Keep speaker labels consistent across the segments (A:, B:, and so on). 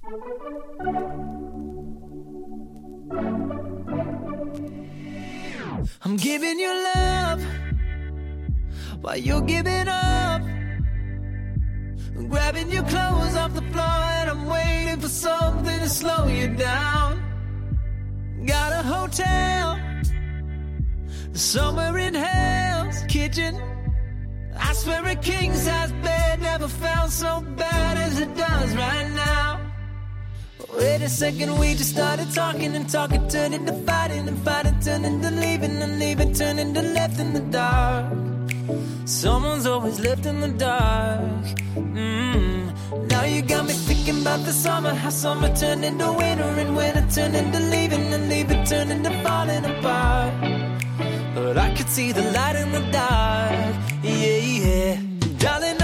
A: I'm giving you love while you're giving up. I'm grabbing your clothes off the floor and I'm waiting for something to slow you down. Got a hotel somewhere in hell's kitchen. I swear a king-size bed never felt so bad as it does right now. Wait a second, we just started talking and talking turned into fighting and fighting turned into leaving and leaving turned into left in the dark. Someone's always left in the dark. Now you got me thinking about the summer, how summer turned into winter and winter turned into leaving and leaving turned into falling apart. But I could see the light in the dark. Yeah, yeah. Darling,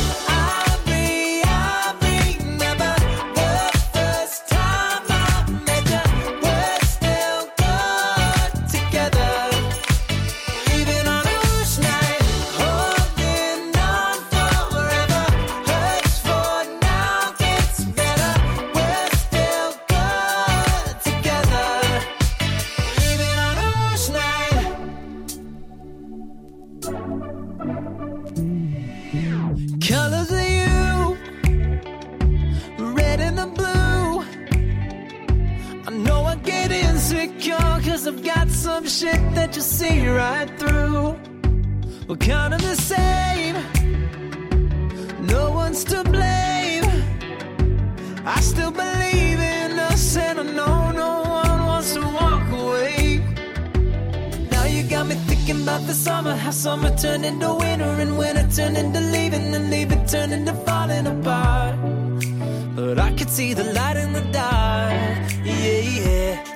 A: colors of you, red and the blue. I know I get insecure cause I've got some shit that you see right through. We're kind of the same, no one's to blame. I still believe in us and I know no one wants to walk away. Now you got me thinking about the summer, how summer turned into winter and winter turned into leaving and leaving turned into falling apart. But I could see the light in the dark. Yeah, yeah.